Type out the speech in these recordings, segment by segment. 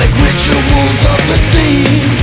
like rituals of the sea.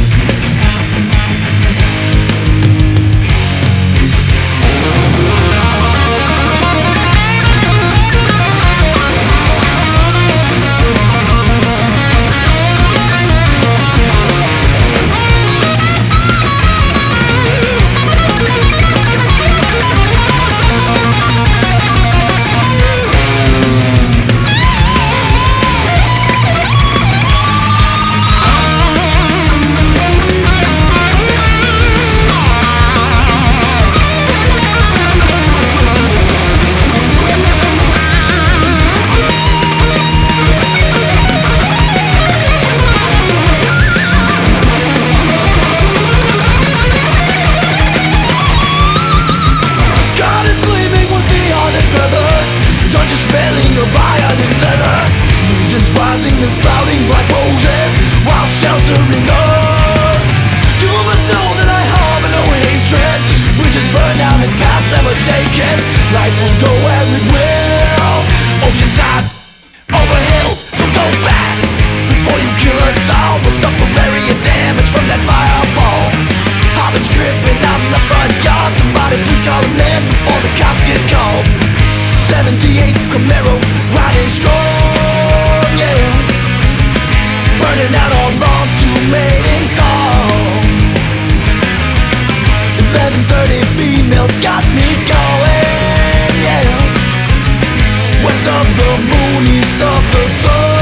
Rising and sprouting black roses while sheltering us. You must know that I harbor no hatred. Bridges burned down and paths never taken. Life will go where it will. Ocean's hot over hills, so go back before you kill us all. We'll suffer area damage from that fireball. Hobbits dripping out in the front yard. Somebody please call him in before the cops get called. 78 Camaro riding strong, yeah, burning out all lawns to mating song. 11:30 females got me going, yeah, west of the moon, east of the sun.